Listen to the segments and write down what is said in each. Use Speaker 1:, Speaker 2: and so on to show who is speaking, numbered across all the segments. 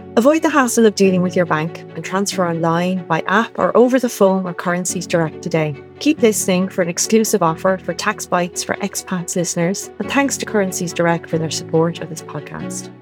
Speaker 1: Avoid the hassle of dealing with your bank and transfer online, by app, or over the phone with Currencies Direct today. Keep listening for an exclusive offer for Tax Bites for expats listeners, and thanks to Currencies Direct for their support of this podcast.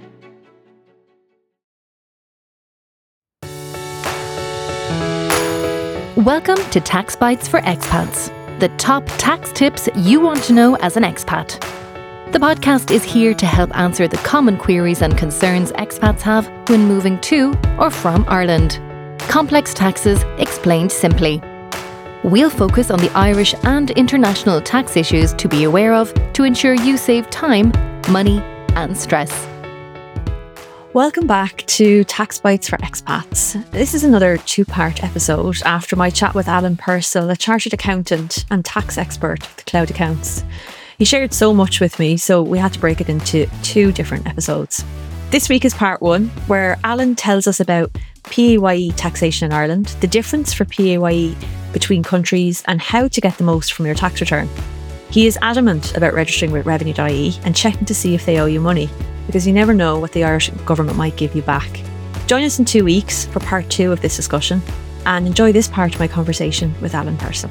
Speaker 2: Welcome to Tax Bites for Expats, the top tax tips you want to know as an expat. The podcast is here to help answer the common queries and concerns expats have when moving to or from Ireland. Complex taxes explained simply. We'll focus on the Irish and international tax issues to be aware of to ensure you save time, money, and stress.
Speaker 1: Welcome back to Tax Bites for Expats. This is another two-part episode after my chat with Alan Purcell, a chartered accountant and tax expert with Cloud Accounts. He shared so much with me, so we had to break it into two different episodes. This week is part one, where Alan tells us about PAYE taxation in Ireland, the difference for PAYE between countries, and how to get the most from your tax return. He is adamant about registering with Revenue.ie and checking to see if they owe you money, because you never know what the Irish government might give you back. Join us in 2 weeks for part two of this discussion, and enjoy this part of my conversation with Alan Purcell.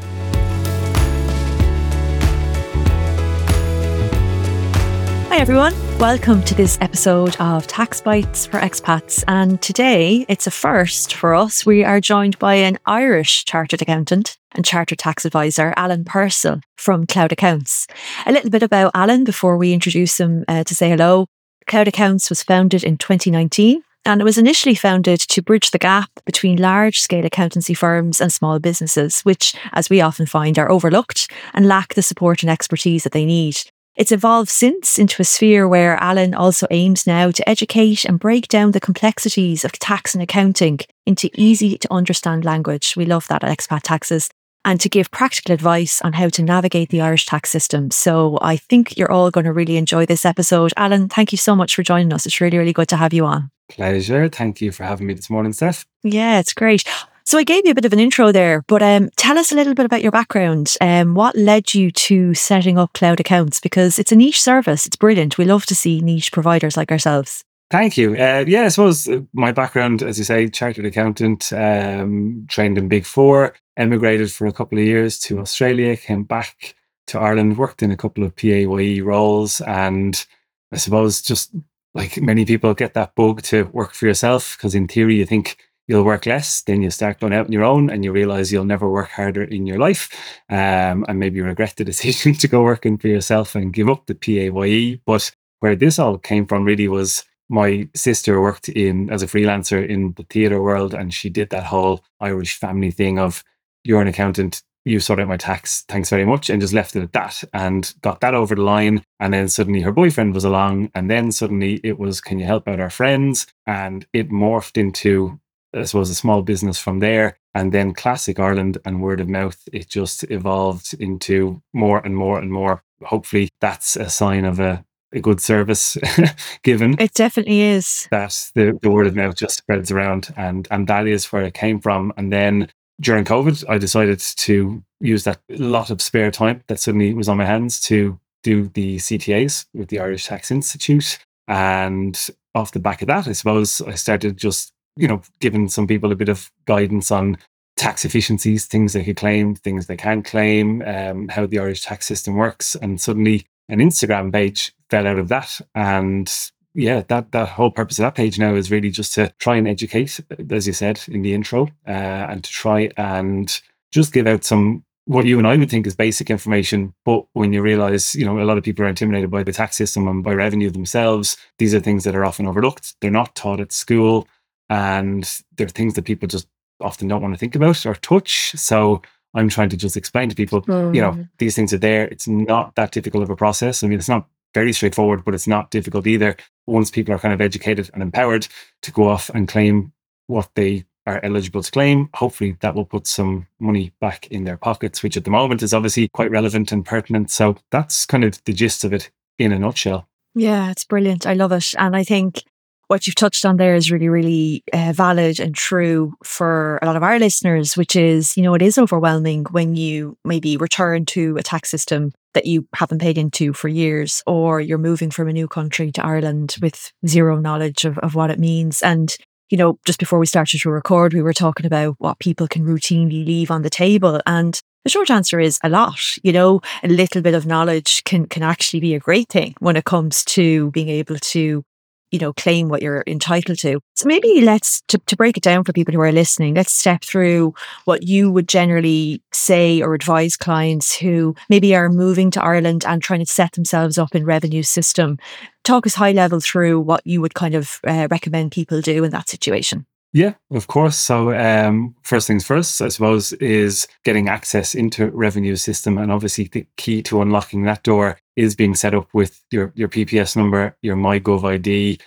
Speaker 1: Hi everyone, welcome to this episode of Tax Bites for Expats, and today it's a first for us. We are joined by an Irish chartered accountant and chartered tax advisor, Alan Purcell from Cloud Accounts. A little bit about Alan before we introduce him to say hello. Cloud Accounts was founded in 2019, and it was initially founded to bridge the gap between large-scale accountancy firms and small businesses, which, as we often find, are overlooked and lack the support and expertise that they need. It's evolved since into a sphere where Alan also aims now to educate and break down the complexities of tax and accounting into easy to understand language. We love that at Expat Taxes. And to give practical advice on how to navigate the Irish tax system. So I think you're all going to really enjoy this episode. Alan, thank you so much for joining us. It's really, really good to have you on.
Speaker 3: Pleasure. Thank you for having me this morning, Steph.
Speaker 1: Yeah, it's great. So I gave you a bit of an intro there, but tell us a little bit about your background. What led you to setting up Cloud Accounts? Because it's a niche service. It's brilliant. We love to see niche providers like ourselves.
Speaker 3: Thank you. I suppose my background, as you say, chartered accountant, trained in Big Four, emigrated for a couple of years to Australia, came back to Ireland, worked in a couple of PAYE roles, and I suppose just like many people get that bug to work for yourself, because in theory you think you'll work less, then you start going out on your own and you realise you'll never work harder in your life, and maybe you regret the decision to go working for yourself and give up the PAYE. But where this all came from really was my sister worked as a freelancer in the theatre world, and she did that whole Irish family thing of, you're an accountant, you sort out my tax, thanks very much, and just left it at that and got that over the line. And then suddenly her boyfriend was along, and then suddenly it was, can you help out our friends? And it morphed into, I suppose, a small business from there. And then classic Ireland and word of mouth, it just evolved into more and more and more. Hopefully that's a sign of a good service given.
Speaker 1: It definitely is.
Speaker 3: That the word of mouth just spreads around, and that is where it came from. And then during COVID, I decided to use that lot of spare time that suddenly was on my hands to do the CTAs with the Irish Tax Institute. And off the back of that, I suppose I started just, giving some people a bit of guidance on tax efficiencies, things they could claim, things they can't claim, how the Irish tax system works. And suddenly an Instagram page fell out of that. And yeah, that whole purpose of that page now is really just to try and educate, as you said in the intro, and to try and just give out some, what you and I would think is basic information. But when you realise, a lot of people are intimidated by the tax system and by revenue themselves, these are things that are often overlooked. They're not taught at school, and they're things that people just often don't want to think about or touch. So I'm trying to just explain to people, these things are there. It's not that difficult of a process. I mean, it's not very straightforward, but it's not difficult either. Once people are kind of educated and empowered to go off and claim what they are eligible to claim, hopefully that will put some money back in their pockets, which at the moment is obviously quite relevant and pertinent. So that's kind of the gist of it in a nutshell.
Speaker 1: Yeah, it's brilliant. I love it. And I think what you've touched on there is really, really valid and true for a lot of our listeners, which is, it is overwhelming when you maybe return to a tax system that you haven't paid into for years, or you're moving from a new country to Ireland with zero knowledge of what it means. And Just before we started to record, we were talking about what people can routinely leave on the table. And the short answer is a lot. A little bit of knowledge can actually be a great thing when it comes to being able to claim what you're entitled to. So maybe let's, to break it down for people who are listening, let's step through what you would generally say or advise clients who maybe are moving to Ireland and trying to set themselves up in revenue system. Talk us high level through what you would kind of recommend people do in that situation.
Speaker 3: Yeah, of course. So first things first, I suppose, is getting access into revenue system. And obviously the key to unlocking that door is being set up with your PPS number, your MyGov ID,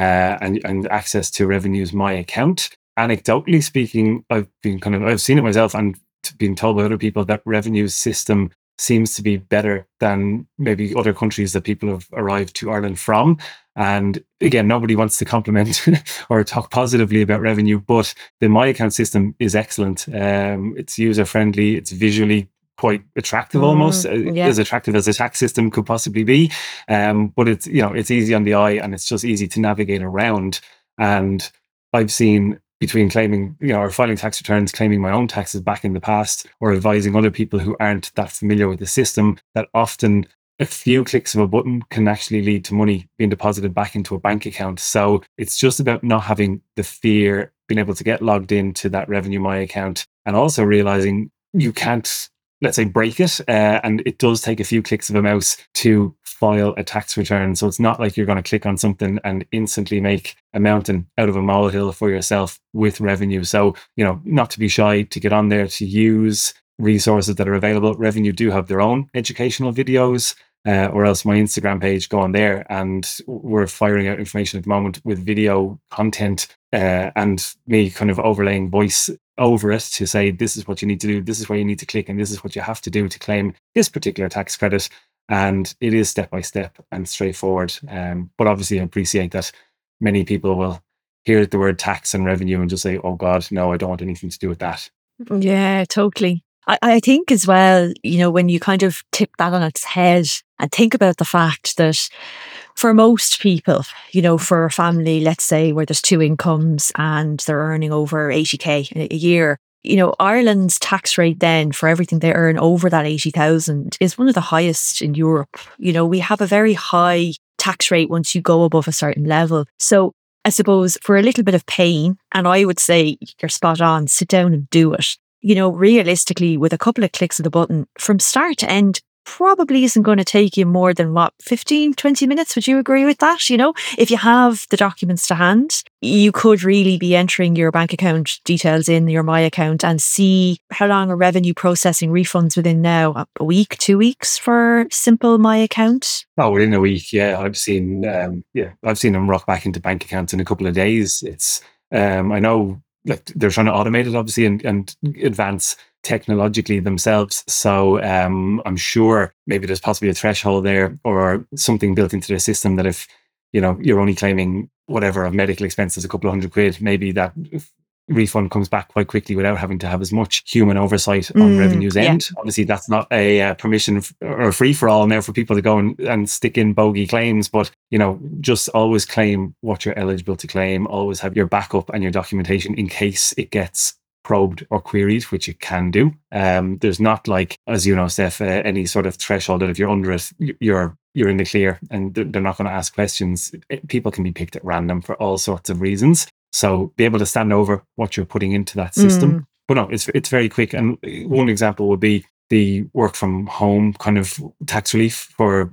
Speaker 3: and access to Revenue's My Account. Anecdotally speaking, I've seen it myself and been told by other people that Revenue system seems to be better than maybe other countries that people have arrived to Ireland from. And again, nobody wants to compliment or talk positively about Revenue, but the My Account system is excellent. It's user-friendly. It's visually quite attractive, almost as attractive as a tax system could possibly be. But it's easy on the eye and it's just easy to navigate around. And I've seen between claiming, or filing tax returns, claiming my own taxes back in the past, or advising other people who aren't that familiar with the system, that often a few clicks of a button can actually lead to money being deposited back into a bank account. So it's just about not having the fear, being able to get logged into that Revenue My Account, and also realizing you can't, let's say, break it. And it does take a few clicks of a mouse to file a tax return. So it's not like you're going to click on something and instantly make a mountain out of a molehill for yourself with Revenue. So, not to be shy, to get on there, to use resources that are available. Revenue do have their own educational videos, or else my Instagram page, go on there, and we're firing out information at the moment with video content, and me kind of overlaying voice over it to say, this is what you need to do, this is where you need to click, and this is what you have to do to claim this particular tax credit. And it is step by step and straightforward. But obviously I appreciate that many people will hear the word tax and revenue and just say, oh God, no, I don't want anything to do with that.
Speaker 1: Yeah, totally. I think as well, when you kind of tip that on its head and think about the fact that for most people, for a family, let's say, where there's two incomes and they're earning over 80k a year, Ireland's tax rate then for everything they earn over that 80,000 is one of the highest in Europe. We have a very high tax rate once you go above a certain level. So I suppose for a little bit of pain, and I would say you're spot on, sit down and do it. Realistically, with a couple of clicks of the button from start to end, probably isn't going to take you more than 15, 20 minutes. Would you agree with that? If you have the documents to hand, you could really be entering your bank account details in your My Account and see how long a Revenue processing refunds within now. A week, 2 weeks for simple My Account?
Speaker 3: Oh, within a week, yeah. I've seen them rock back into bank accounts in a couple of days. It's, I know, like, they're trying to automate it, obviously, and advance technologically themselves. So I'm sure maybe there's possibly a threshold there or something built into the system that if you're only claiming whatever of medical expenses, a couple of £100, maybe that refund comes back quite quickly without having to have as much human oversight on Revenue's end. Obviously, that's not a permission or free for all now for people to go and stick in bogey claims, but just always claim what you're eligible to claim. Always have your backup and your documentation in case it gets probed or queried, which it can do. There's not, like, as you know, Steph, any sort of threshold that if you're under it, you're in the clear and they're not going to ask questions. People can be picked at random for all sorts of reasons. So be able to stand over what you're putting into that system. But no, it's very quick. And one example would be the work from home kind of tax relief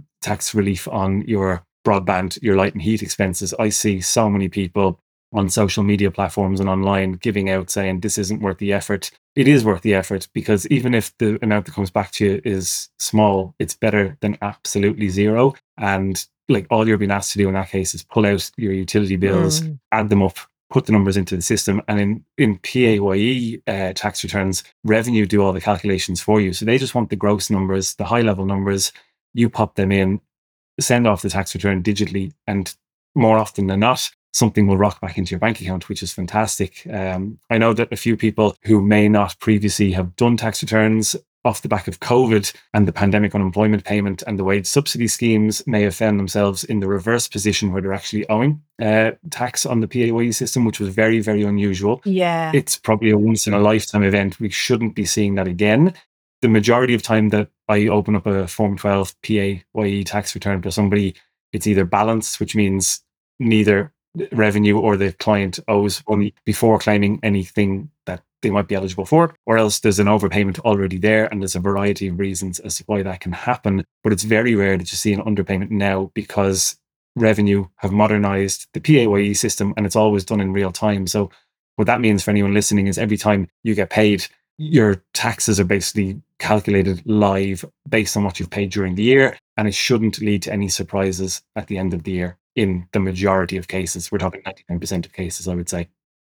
Speaker 3: on your broadband, your light and heat expenses. I see so many people on social media platforms and online giving out saying this isn't worth the effort. It is worth the effort, because even if the amount that comes back to you is small, it's better than absolutely zero. And like, all you're being asked to do in that case is pull out your utility bills, add them up, put the numbers into the system. And in PAYE tax returns, Revenue do all the calculations for you. So they just want the gross numbers, the high level numbers. You pop them in, send off the tax return digitally, and more often than not, something will rock back into your bank account, which is fantastic. I know that a few people who may not previously have done tax returns off the back of COVID and the pandemic unemployment payment and the wage subsidy schemes may have found themselves in the reverse position where they're actually owing tax on the PAYE system, which was very, very unusual.
Speaker 1: Yeah.
Speaker 3: It's probably a once in a lifetime event. We shouldn't be seeing that again. The majority of time that I open up a Form 12 PAYE tax return for somebody, it's either balanced, which means neither revenue or the client owes money before claiming anything that they might be eligible for, or else there's an overpayment already there, and there's a variety of reasons as to why that can happen. But it's very rare that you see an underpayment now because Revenue have modernized the PAYE system and it's always done in real time. So what that means for anyone listening is every time you get paid, your taxes are basically calculated live based on what you've paid during the year, and it shouldn't lead to any surprises at the end of the year in the majority of cases. We're talking 99% of cases, I would say.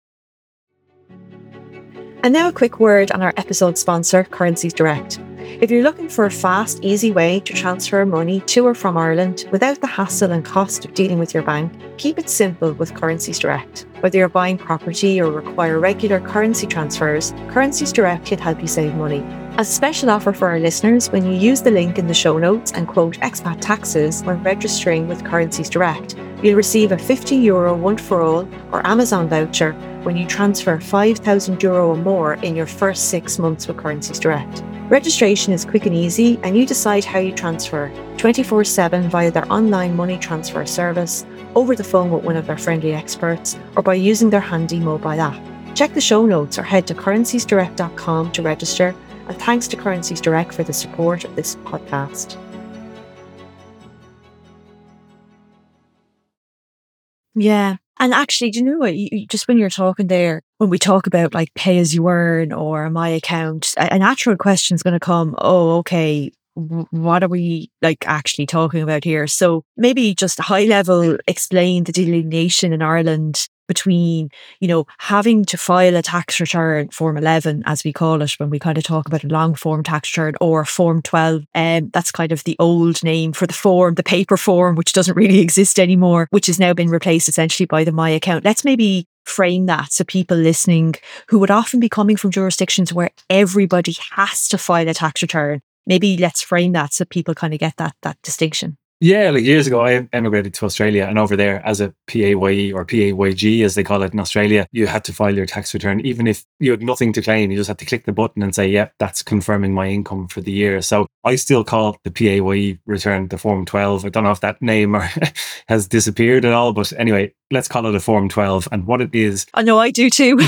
Speaker 1: And now a quick word on our episode sponsor, Currencies Direct. If you're looking for a fast, easy way to transfer money to or from Ireland without the hassle and cost of dealing with your bank, keep it simple with Currencies Direct. Whether you're buying property or require regular currency transfers, Currencies Direct can help you save money. As a special offer for our listeners, when you use the link in the show notes and quote expat taxes when registering with Currencies Direct, you'll receive a €50 one-for-all or Amazon voucher when you transfer €5,000 or more in your first 6 months with Currencies Direct. Registration is quick and easy, and you decide how you transfer 24/7 via their online money transfer service, over the phone with one of their friendly experts, or by using their handy mobile app. Check the show notes or head to currenciesdirect.com to register, and thanks to Currencies Direct for the support of this podcast. Yeah. And actually, do you know what? Just when you're talking there, when we talk about like pay as you earn or my account, a natural question is going to come, oh, okay, what are we like actually talking about here? So maybe just high level explain the delineation in Ireland between, having to file a tax return, Form 11, as we call it, when we kind of talk about a long form tax return, or Form 12. That's kind of the old name for the paper form, which doesn't really exist anymore, which has now been replaced essentially by the My Account. Let's maybe frame that so people listening who would often be coming from jurisdictions where everybody has to file a tax return, maybe let's frame that so people kind of get that distinction.
Speaker 3: Yeah, like years ago, I emigrated to Australia, and over there, as a PAYE or PAYG, as they call it in Australia, you had to file your tax return. Even if you had nothing to claim, you just had to click the button and say, yep, that's confirming my income for the year. So I still call the PAYE return the Form 12. I don't know if that name has disappeared at all, but anyway, let's call it a Form 12. And what it is...
Speaker 1: I know I do too.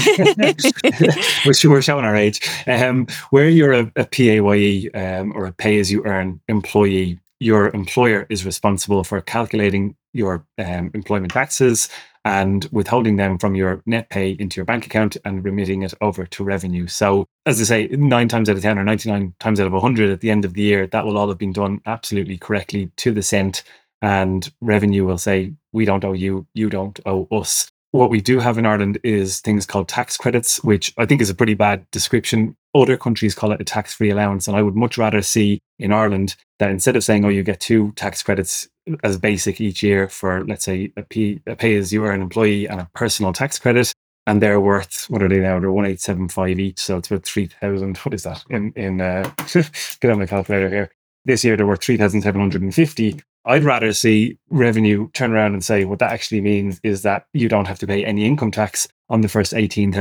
Speaker 3: We're showing our age. Where you're a PAYE or a pay-as-you-earn employee, your employer is responsible for calculating your employment taxes and withholding them from your net pay into your bank account and remitting it over to Revenue. So, as I say, 9 times out of 10 or 99 times out of 100 at the end of the year, that will all have been done absolutely correctly to the cent. And Revenue will say, we don't owe you, you don't owe us. What we do have in Ireland is things called tax credits, which I think is a pretty bad description. Other countries call it a tax-free allowance. And I would much rather see in Ireland that instead of saying, oh, you get 2 tax credits as basic each year for, let's say, a pay-as-you-earn employee and a personal tax credit, and they're worth, what are they now? They're 1,875 each. So it's about 3,000. What is that? Get on my calculator here. This year, they're worth 3,750. I'd rather see Revenue turn around and say what that actually means is that you don't have to pay any income tax on the first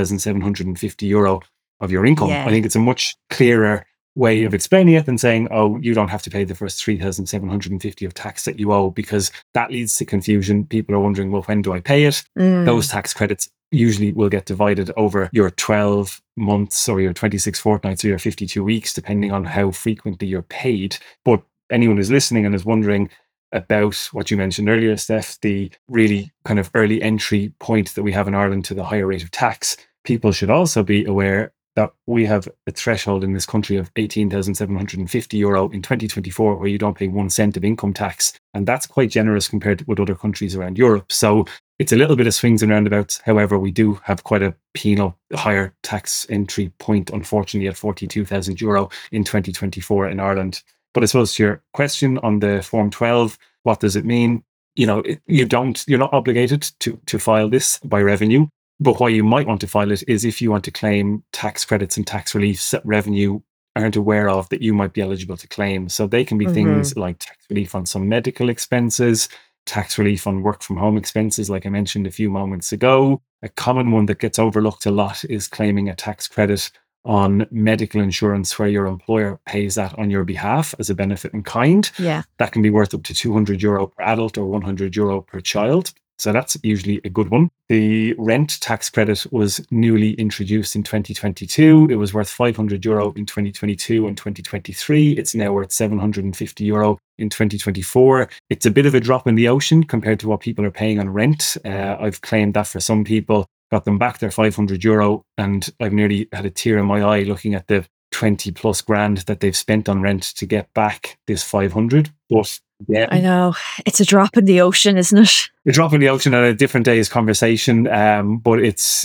Speaker 3: €18,750 of your income. Yeah. I think it's a much clearer way of explaining it than saying, oh, you don't have to pay the first 3,750 of tax that you owe, because that leads to confusion. People are wondering, well, when do I pay it? Those tax credits usually will get divided over your 12 months or your 26 fortnights or your 52 weeks, depending on how frequently you're paid. But anyone who's listening and is wondering about what you mentioned earlier, Steph, the really kind of early entry point that we have in Ireland to the higher rate of tax, people should also be aware that we have a threshold in this country of €18,750 in 2024 where you don't pay 1 cent of income tax. And that's quite generous compared with other countries around Europe. So it's a little bit of swings and roundabouts. However, we do have quite a penal higher tax entry point, unfortunately, at €42,000 in 2024 in Ireland. But I suppose to your question on the Form 12, what does it mean? You're not obligated to file this by Revenue. But why you might want to file it is if you want to claim tax credits and tax reliefs that Revenue aren't aware of that you might be eligible to claim. So they can be things like tax relief on some medical expenses, tax relief on work from home expenses, like I mentioned a few moments ago. A common one that gets overlooked a lot is claiming a tax credit on medical insurance where your employer pays that on your behalf as a benefit in kind.
Speaker 1: Yeah.
Speaker 3: That can be worth up to €200 per adult or €100 per child. So that's usually a good one. The rent tax credit was newly introduced in 2022. It was worth €500 in 2022 and 2023. It's now worth €750 in 2024. It's a bit of a drop in the ocean compared to what people are paying on rent. I've claimed that for some people, got them back their €500, and I've nearly had a tear in my eye looking at the 20 plus grand that they've spent on rent to get back this 500. But yeah,
Speaker 1: I know. It's a drop in the ocean, isn't it?
Speaker 3: A drop in the ocean at a different day's conversation. But it's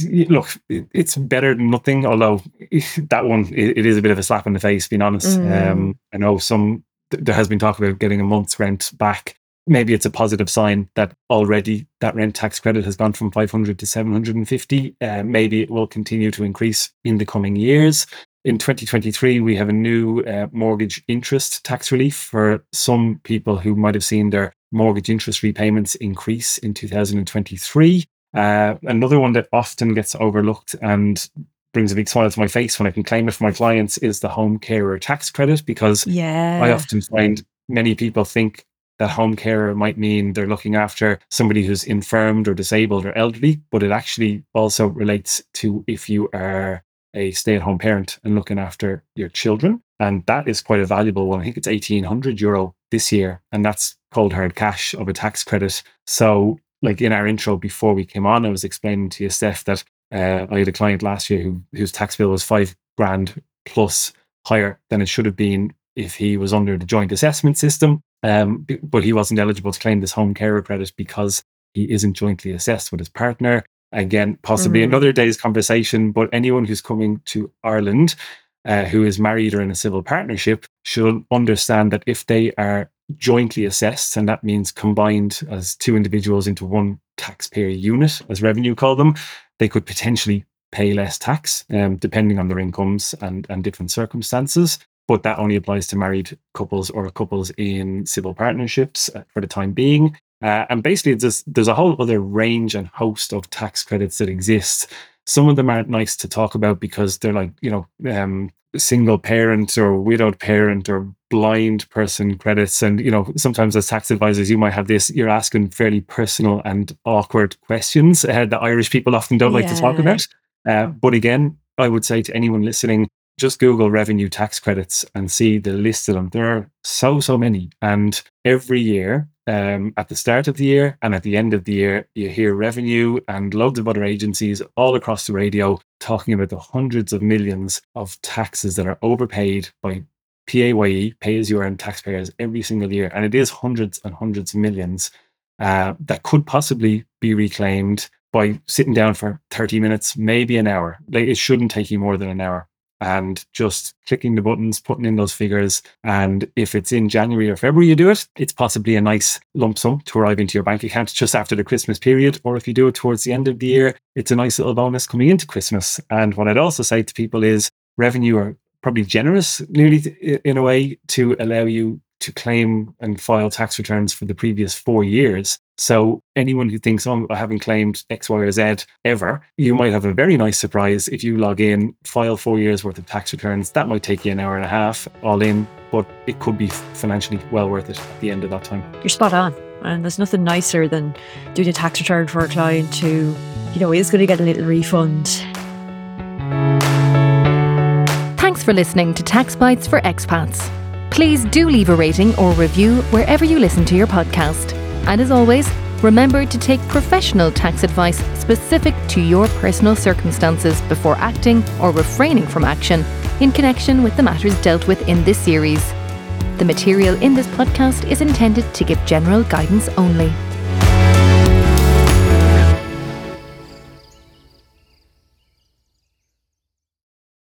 Speaker 3: better than nothing. Although that one, it is a bit of a slap in the face, being honest. I know there has been talk about getting a month's rent back. Maybe it's a positive sign that already that rent tax credit has gone from 500 to 750. Maybe it will continue to increase in the coming years. In 2023, we have a new mortgage interest tax relief for some people who might have seen their mortgage interest repayments increase in 2023. Another one that often gets overlooked and brings a big smile to my face when I can claim it for my clients is the home carer tax credit, because I often find many people think that home carer might mean they're looking after somebody who's infirmed or disabled or elderly, but it actually also relates to if you are a stay-at-home parent and looking after your children. And that is quite a valuable one. I think it's €1,800 this year. And that's cold hard cash of a tax credit. So like in our intro before we came on, I was explaining to you, Steph, that I had a client last year whose tax bill was $5,000 plus higher than it should have been if he was under the joint assessment system. But he wasn't eligible to claim this home carer credit because he isn't jointly assessed with his partner. Again, possibly another day's conversation, but anyone who's coming to Ireland who is married or in a civil partnership should understand that if they are jointly assessed, and that means combined as two individuals into one taxpayer unit, as Revenue call them, they could potentially pay less tax depending on their incomes and different circumstances. But that only applies to married couples or couples in civil partnerships for the time being. And basically, there's a whole other range and host of tax credits that exist. Some of them aren't nice to talk about because they're like, single parent or widowed parent or blind person credits. And, sometimes as tax advisors, you might have this, you're asking fairly personal and awkward questions that Irish people often don't like to talk about. But again, I would say to anyone listening, just Google revenue tax credits and see the list of them. There are so many. And every year, at the start of the year and at the end of the year, you hear Revenue and loads of other agencies all across the radio talking about the hundreds of millions of taxes that are overpaid by PAYE, pay-as-you-earn taxpayers every single year. And it is hundreds and hundreds of millions that could possibly be reclaimed by sitting down for 30 minutes, maybe an hour. It shouldn't take you more than an hour. And just clicking the buttons, putting in those figures. And if it's in January or February you do it, it's possibly a nice lump sum to arrive into your bank account just after the Christmas period. Or if you do it towards the end of the year, it's a nice little bonus coming into Christmas. And what I'd also say to people is Revenue are probably generous, nearly in a way, to allow you to claim and file tax returns for the previous 4 years. So anyone who thinks, I haven't claimed X, Y, or Z ever, you might have a very nice surprise if you log in, file 4 years worth of tax returns. That might take you an hour and a half all in, but it could be financially well worth it at the end of that time.
Speaker 1: You're spot on. And there's nothing nicer than doing a tax return for a client who, is going to get a little refund.
Speaker 2: Thanks for listening to Tax Bites for Expats. Please do leave a rating or review wherever you listen to your podcast. And as always, remember to take professional tax advice specific to your personal circumstances before acting or refraining from action in connection with the matters dealt with in this series. The material in this podcast is intended to give general guidance only.